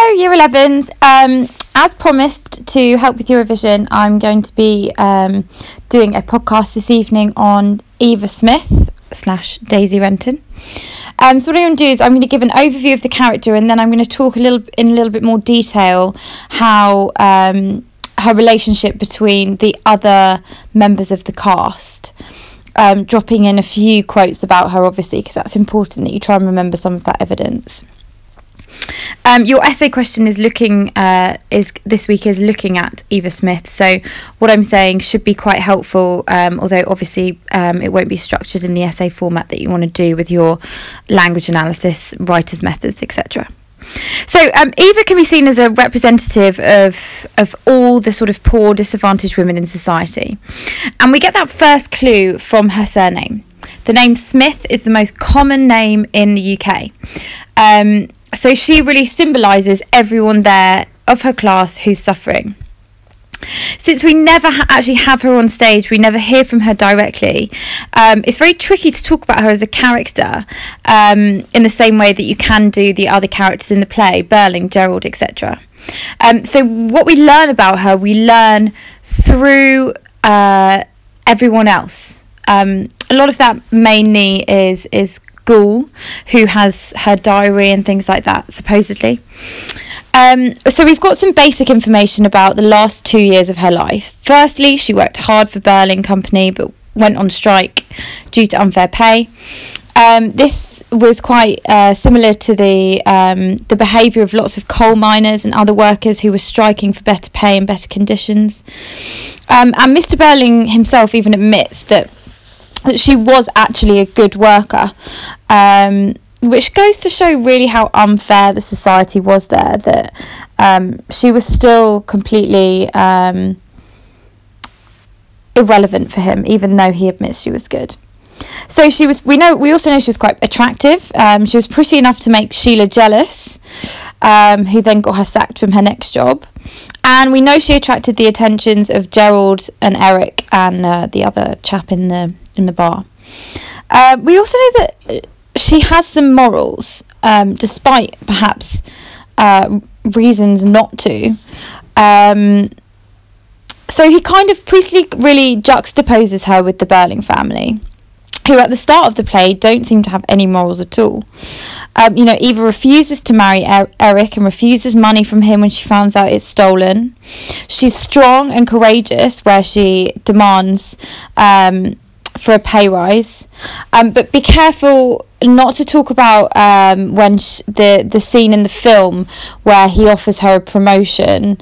Hello, Year 11s. As promised, to help with your revision, I'm going to be doing a podcast this evening on Eva Smith / Daisy Renton. So what I'm going to do is I'm going to give an overview of the character, and then I'm going to talk in a little bit more detail how her relationship between the other members of the cast. Dropping in a few quotes about her, obviously, because that's important that you try and remember some of that evidence. Your essay question is looking at Eva Smith, so what I'm saying should be quite helpful, although obviously it won't be structured in the essay format that you want to do with your language analysis, writer's methods, etc. So Eva can be seen as a representative of all the sort of poor, disadvantaged women in society, and we get that first clue from her surname. The name Smith is the most common name in the UK. So she really symbolises everyone there of her class who's suffering. Since we never actually have her on stage, we never hear from her directly, it's very tricky to talk about her as a character in the same way that you can do the other characters in the play, Burling, Gerald, etc. So what we learn about her, we learn through everyone else. A lot of that mainly is Gould, who has her diary and things like that, supposedly. So we've got some basic information about the last 2 years of her life. Firstly, she worked hard for Burling Company, but went on strike due to unfair pay. This was quite similar to the behaviour of lots of coal miners and other workers who were striking for better pay and better conditions. And Mr. Burling himself even admits that she was actually a good worker, which goes to show really how unfair the society was there, that she was still completely irrelevant for him, even though he admits she was good. So we also know she was quite attractive. She was pretty enough to make Sheila jealous, who then got her sacked from her next job. And we know she attracted the attentions of Gerald and Eric and the other chap in the bar. We also know that she has some morals, despite perhaps reasons not to. So he kind of Priestley really juxtaposes her with the Burling family, who at the start of the play don't seem to have any morals at all. Eva refuses to marry Eric and refuses money from him when she finds out it's stolen. She's strong and courageous, where she demands for a pay rise. But be careful not to talk about when the scene in the film where he offers her a promotion,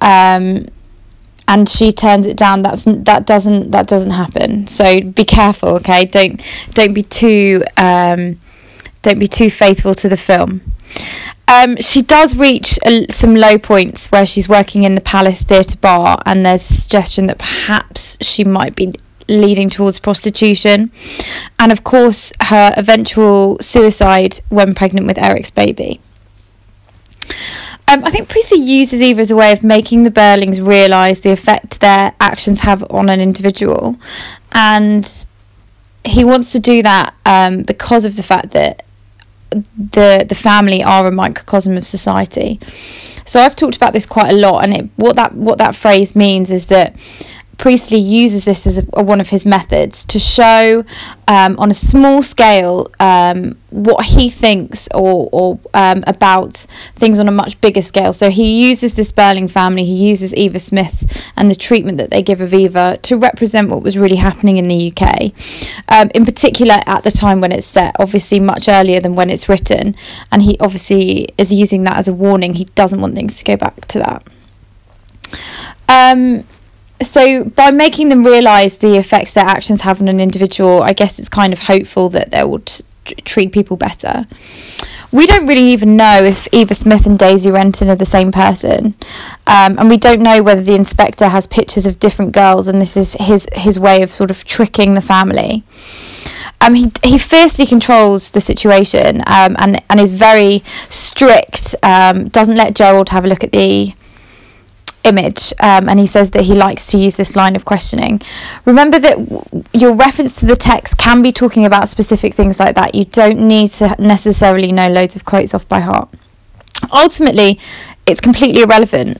and she turns it down. That doesn't happen. So be careful, okay? Don't be too faithful to the film. She does reach some low points where she's working in the Palace Theatre bar, and there's a suggestion that perhaps she might be leading towards prostitution, and of course her eventual suicide when pregnant with Eric's baby. I think Priestley uses Eva as a way of making the Burlings realise the effect their actions have on an individual, and he wants to do that because of the fact that the family are a microcosm of society. So I've talked about this quite a lot, and what that phrase means is that Priestley uses this as one of his methods to show on a small scale what he thinks or about things on a much bigger scale. So he uses this Burling family, he uses Eva Smith and the treatment that they give of Eva to represent what was really happening in the UK, in particular at the time when it's set, obviously much earlier than when it's written, and he obviously is using that as a warning. He doesn't want things to go back to that. So by making them realise the effects their actions have on an individual, I guess it's kind of hopeful that they will treat people better. We don't really even know if Eva Smith and Daisy Renton are the same person, and we don't know whether the inspector has pictures of different girls and this is his way of sort of tricking the family. He fiercely controls the situation and is very strict, doesn't let Gerald have a look at the image, and he says that he likes to use this line of questioning. Remember that your reference to the text can be talking about specific things like that. You don't need to necessarily know loads of quotes off by heart. ultimately it's completely irrelevant,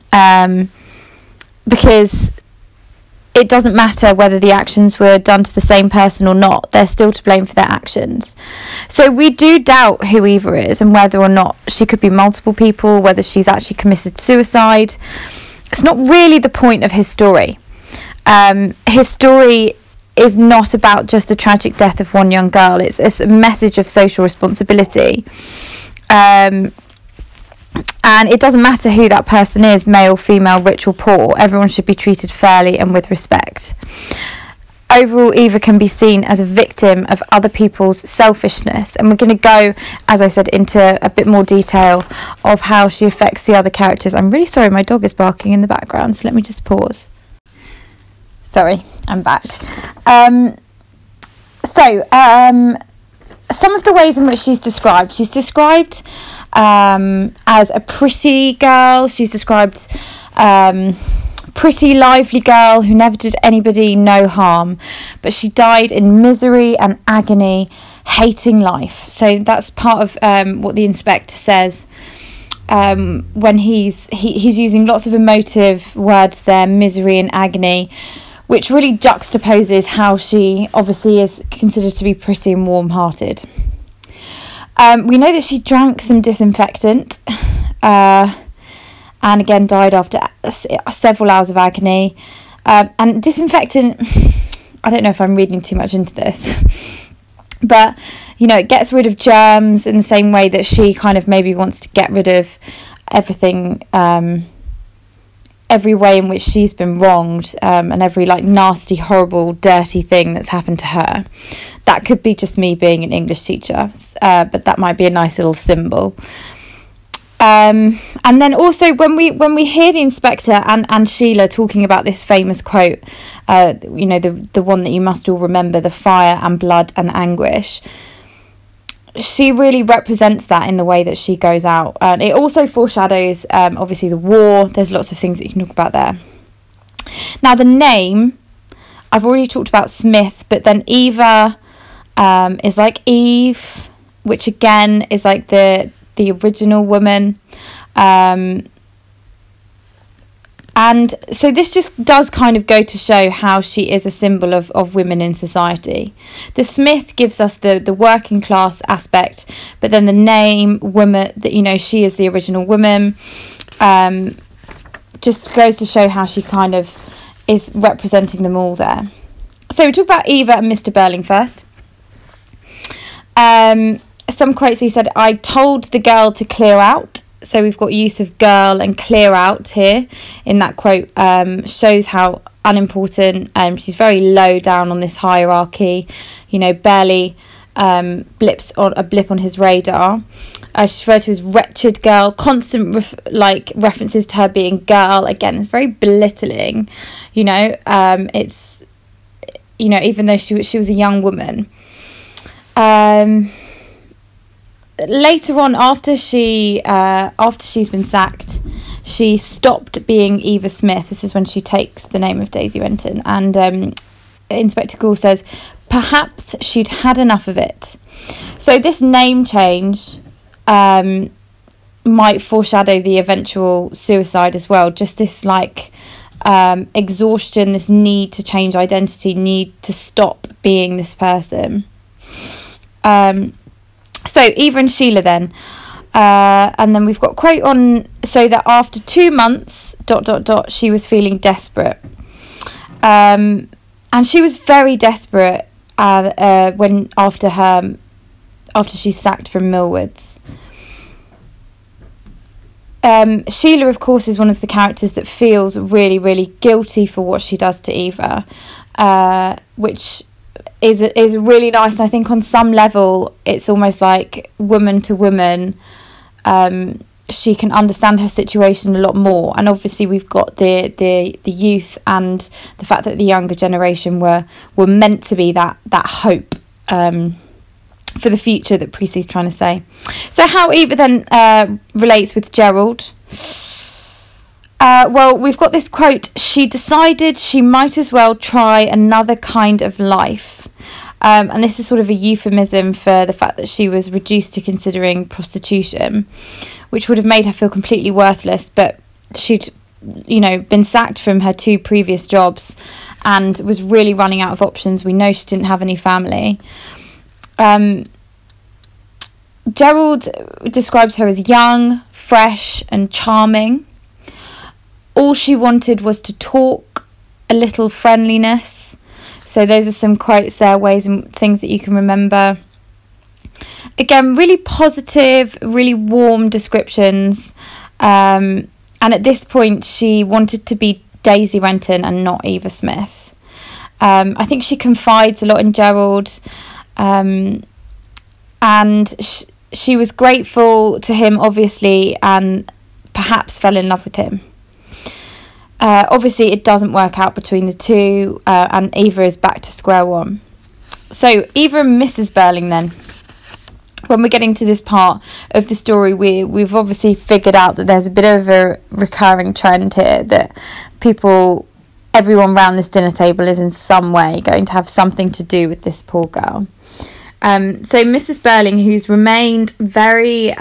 because it doesn't matter whether the actions were done to the same person or not. They're still to blame for their actions. So we do doubt who Eva is and whether or not she could be multiple people, whether she's actually committed suicide. It's not really the point of his story. His story is not about just the tragic death of one young girl. It's a message of social responsibility. And it doesn't matter who that person is, male, female, rich or poor. Everyone should be treated fairly and with respect. Overall, Eva can be seen as a victim of other people's selfishness. And we're going to go, as I said, into a bit more detail of how she affects the other characters. I'm really sorry, my dog is barking in the background, so let me just pause. Sorry, I'm back. Some of the ways in which she's described as a pretty girl. She's described pretty, lively girl who never did anybody no harm, but she died in misery and agony, hating life. So that's part of what the inspector says when he's using lots of emotive words there, misery and agony, which really juxtaposes how she obviously is considered to be pretty and warm-hearted. We know that she drank some disinfectant and again died after several hours of agony. And disinfectant, I don't know if I'm reading too much into this, but, you know, it gets rid of germs in the same way that she kind of maybe wants to get rid of everything, every way in which she's been wronged, and every like nasty, horrible, dirty thing that's happened to her. That could be just me being an English teacher, but that might be a nice little symbol. And then also when we hear the inspector and Sheila talking about this famous quote, you know, the one that you must all remember, the fire and blood and anguish, she really represents that in the way that she goes out. And it also foreshadows, obviously, the war. There's lots of things that you can talk about there. Now, the name, I've already talked about Smith, but then Eva is like Eve, which again is like the original woman. And so this just does kind of go to show how she is a symbol of women in society. The Smith gives us the working class aspect, but then the name woman, that, you know, she is the original woman, just goes to show how she kind of is representing them all there. So we talk about Eva and Mr. Burling first. Some quotes, he said, "I told the girl to clear out." So we've got use of girl and clear out here in that quote, shows how unimportant, she's very low down on this hierarchy, you know, barely blip on his radar. She's referred to as wretched girl, constant references to her being girl. Again, it's very belittling, you know. It's, you know, even though she was a young woman. Later on, after she's been sacked, she stopped being Eva Smith. This is when she takes the name of Daisy Renton, and Inspector Gould says perhaps she'd had enough of it. So this name change might foreshadow the eventual suicide as well. Just this exhaustion, this need to change identity, need to stop being this person. So Eva and Sheila then, and then we've got a quote on, so that after 2 months, ... she was feeling desperate. And she was very desperate after she's sacked from Millwoods. Sheila, of course, is one of the characters that feels really, really guilty for what she does to Eva, which is really nice. And I think on some level it's almost like woman to woman, she can understand her situation a lot more. And obviously we've got the youth and the fact that the younger generation were meant to be that hope for the future that Priestley's trying to say. So how Eva then relates with Gerald. Well, we've got this quote: "She decided she might as well try another kind of life." And this is sort of a euphemism for the fact that she was reduced to considering prostitution, which would have made her feel completely worthless, but she'd, been sacked from her 2 previous jobs and was really running out of options. We know she didn't have any family. Gerald describes her as young, fresh and charming. All she wanted was to talk, a little friendliness. So those are some quotes there, ways and things that you can remember. Again, really positive, really warm descriptions. And at this point, she wanted to be Daisy Renton and not Eva Smith. I think she confides a lot in Gerald. And she was grateful to him, obviously, and perhaps fell in love with him. Obviously, it doesn't work out between the two, and Eva is back to square one. So, Eva and Mrs. Burling then. When we're getting to this part of the story, we've obviously figured out that there's a bit of a recurring trend here, that everyone around this dinner table is in some way going to have something to do with this poor girl. So Mrs. Burling, who's remained very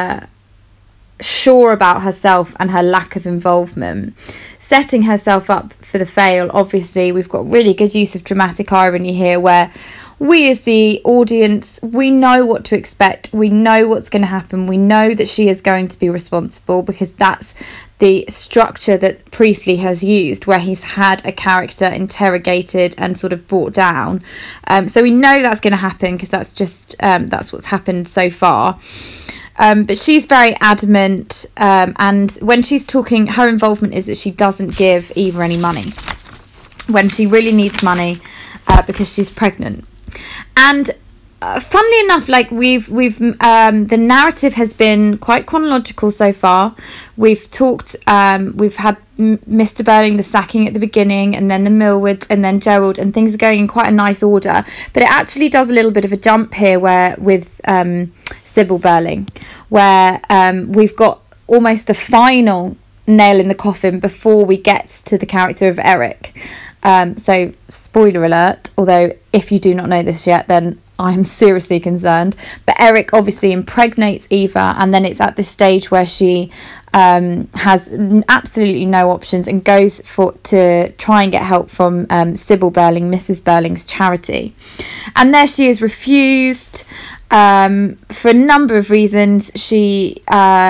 sure about herself and her lack of involvement, setting herself up for the fail. Obviously, we've got really good use of dramatic irony here, where we as the audience, we know what to expect, we know what's going to happen, we know that she is going to be responsible, because that's the structure that Priestley has used, where he's had a character interrogated and sort of brought down. So we know that's going to happen, because that's just that's what's happened so far. But she's very adamant, and when she's talking, her involvement is that she doesn't give Eva any money when she really needs money, because she's pregnant. And funnily enough, like we've the narrative has been quite chronological so far. We've talked, we've had Mr. Burling, the sacking at the beginning, and then the Millwards, and then Gerald, and things are going in quite a nice order. But it actually does a little bit of a jump here, where with Sybil Burling, where we've got almost the final nail in the coffin before we get to the character of Eric. So spoiler alert, although if you do not know this yet, then I'm seriously concerned. But Eric obviously impregnates Eva, and then it's at this stage where she has absolutely no options and goes to try and get help from Sybil Burling, Mrs. Burling's charity. And there she is refused for a number of reasons. She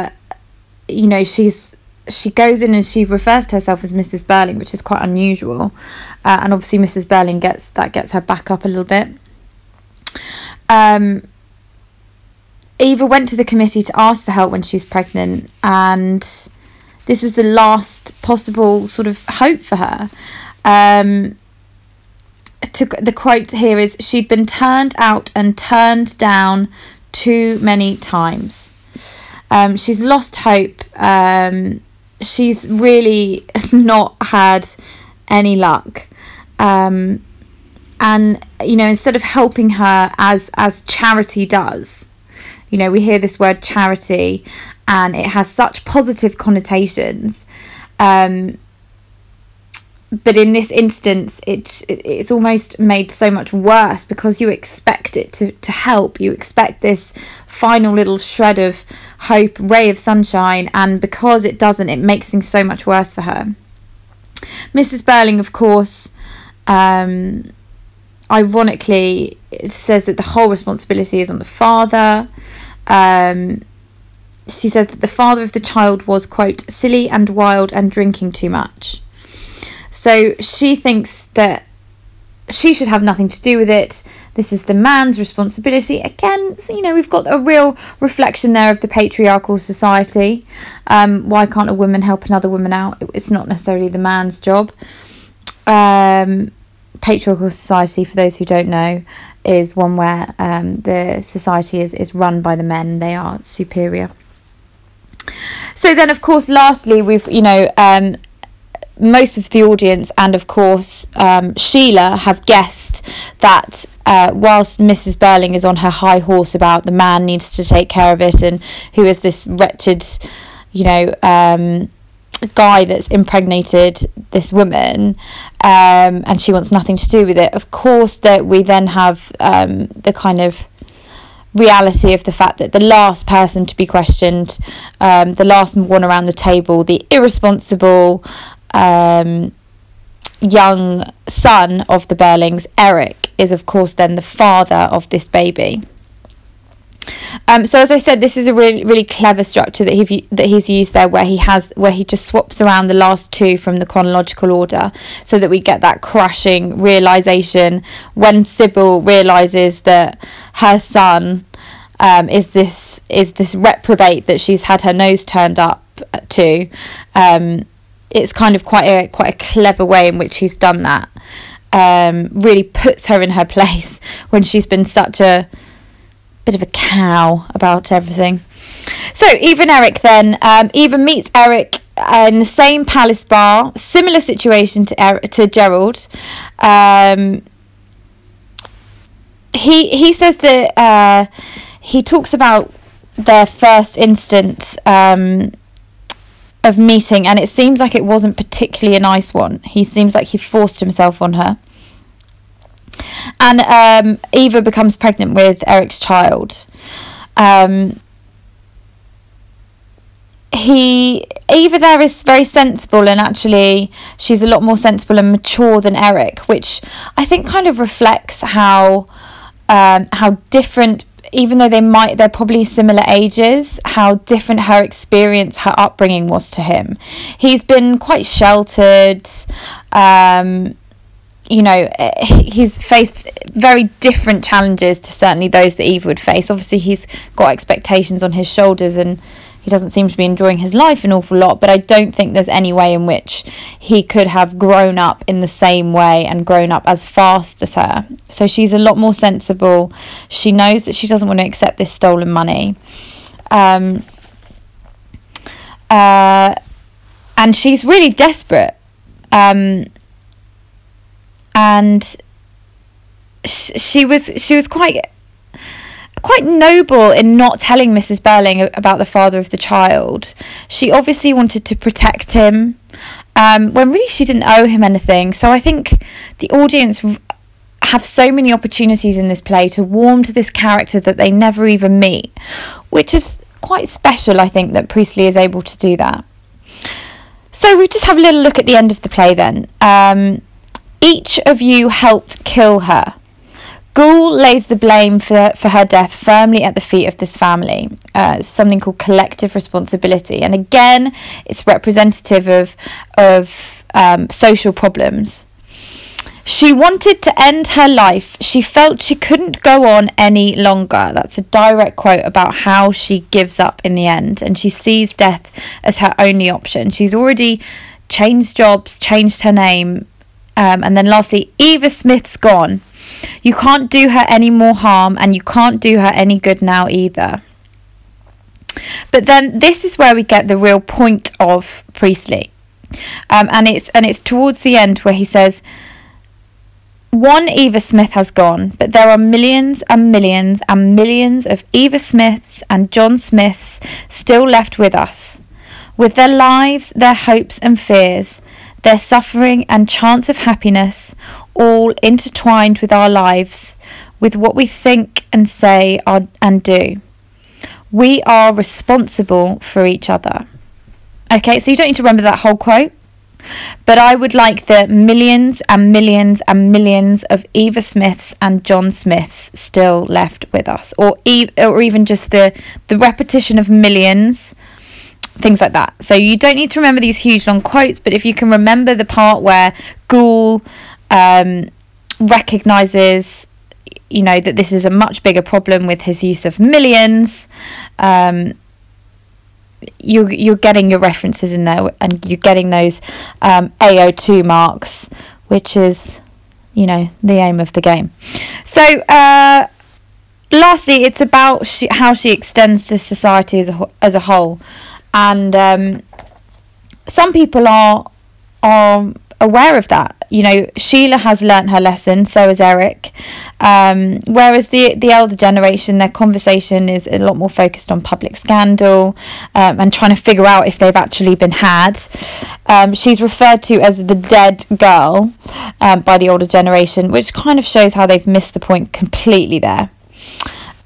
goes in and she refers to herself as Mrs. Burling, which is quite unusual. And obviously Mrs. Burling gets her back up a little bit. Eva went to the committee to ask for help when she's pregnant, and this was the last possible sort of hope for her. The quote here is, "She'd been turned out and turned down too many times." She's lost hope. She's really not had any luck. And, instead of helping her as charity does, we hear this word charity and it has such positive connotations. But in this instance, it's almost made so much worse, because you expect it to help. You expect this final little shred of hope, ray of sunshine, and because it doesn't, it makes things so much worse for her. Mrs. Burling, of course, ironically, says that the whole responsibility is on the father. She says that the father of the child was, quote, silly and wild and drinking too much. So she thinks that she should have nothing to do with it. This is the man's responsibility. Again, we've got a real reflection there of the patriarchal society. Why can't a woman help another woman out? It's not necessarily the man's job. Patriarchal society, for those who don't know, is one where the society is run by the men. They are superior. So then, of course, lastly, we've, most of the audience and, of course, Sheila have guessed that whilst Mrs. Burling is on her high horse about the man needs to take care of it, and who is this wretched, guy that's impregnated this woman, and she wants nothing to do with it. Of course, that we then have the kind of reality of the fact that the last person to be questioned, the last one around the table, the irresponsible young son of the Burlings, Eric, is of course then the father of this baby. So as I said, this is a really, really clever structure that he's used there, where he just swaps around the last two from the chronological order, so that we get that crashing realization when Sybil realizes that her son is this reprobate that she's had her nose turned up to. It's kind of quite a clever way in which he's done that. Really puts her in her place when she's been such a bit of a cow about everything. So Eve and Eric then, Eva meets Eric in the same palace bar, similar situation to Gerald. He says that he talks about their first instance of meeting, and it seems like it wasn't particularly a nice one. He seems like he forced himself on her. And Eva becomes pregnant with Eric's child. Eva there is very sensible, and actually she's a lot more sensible and mature than Eric, which I think kind of reflects how different, even though they're probably similar ages, how different her experience, her upbringing was to him. He's been quite sheltered. He's faced very different challenges to certainly those that Eva would face. Obviously, he's got expectations on his shoulders, and he doesn't seem to be enjoying his life an awful lot, but I don't think there's any way in which he could have grown up in the same way and grown up as fast as her. So she's a lot more sensible. She knows that she doesn't want to accept this stolen money. And she's really desperate. And she was quite noble in not telling Mrs. Burling about the father of the child. She obviously wanted to protect him, when really she didn't owe him anything. So I think the audience have so many opportunities in this play to warm to this character that they never even meet, which is quite special, I think, that Priestley is able to do that. So we just have a little look at the end of the play then. Each of you helped kill her. Gould lays the blame for her death firmly at the feet of this family. It's something called collective responsibility. And again, it's representative of social problems. She wanted to end her life. She felt she couldn't go on any longer. That's a direct quote about how she gives up in the end. And she sees death as her only option. She's already changed jobs, changed her name. And then lastly, Eva Smith's gone. You can't do her any more harm, and you can't do her any good now either. But then this is where we get the real point of Priestley. And it's towards the end where he says, one Eva Smith has gone, but there are millions and millions and millions of Eva Smiths and John Smiths still left with us, with their lives, their hopes and fears, their suffering and chance of happiness, all intertwined with our lives, with what we think and say and do. We are responsible for each other. Okay, so you don't need to remember that whole quote, but I would like the millions and millions and millions of Eva Smiths and John Smiths still left with us, or even just the repetition of millions, things like that. So you don't need to remember these huge long quotes, but if you can remember the part where Gould recognises, that this is a much bigger problem with his use of millions, you're getting your references in there, and you're getting those AO2 marks, which is, the aim of the game. So lastly, it's about how she extends to society as a whole. And some people are aware of that. Sheila has learnt her lesson, so has Eric. Whereas the elder generation, their conversation is a lot more focused on public scandal and trying to figure out if they've actually been had. She's referred to as the dead girl by the older generation, which kind of shows how they've missed the point completely there.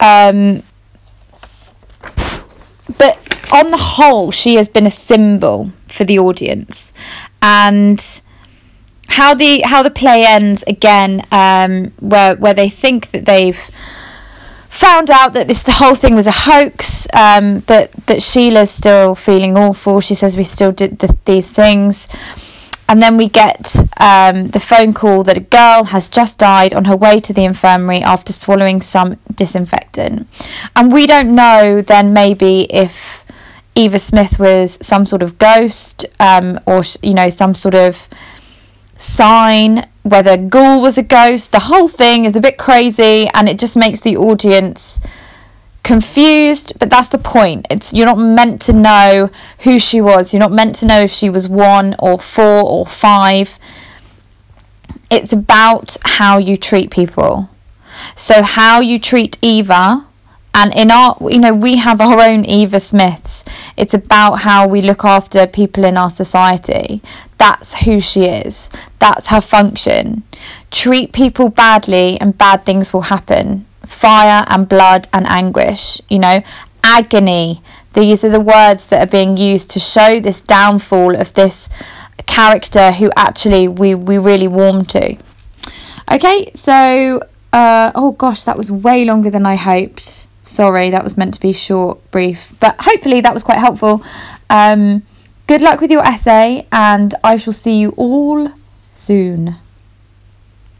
But on the whole, she has been a symbol for the audience. And how the play ends again, where they think that they've found out that the whole thing was a hoax, but Sheila's still feeling awful. She says we still did these things. And then we get the phone call that a girl has just died on her way to the infirmary after swallowing some disinfectant. And we don't know then maybe if Eva Smith was some sort of ghost, or, you know, some sort of sign, whether Ghoul was a ghost. The whole thing is a bit crazy, and it just makes the audience confused, but that's the point. You're not meant to know who she was. You're not meant to know if she was 1 or 4 or 5. It's about how you treat people. So how you treat Eva, and in our, you know, we have our own Eva Smiths. It's about how we look after people in our society. That's who she is. That's her function. Treat people badly and bad things will happen. Fire and blood and anguish, you know, agony. These are the words that are being used to show this downfall of this character who actually we really warm to. Okay, so oh gosh, that was way longer than I hoped. Sorry, that was meant to be short, brief, but hopefully that was quite helpful. Good luck with your essay, and I shall see you all soon.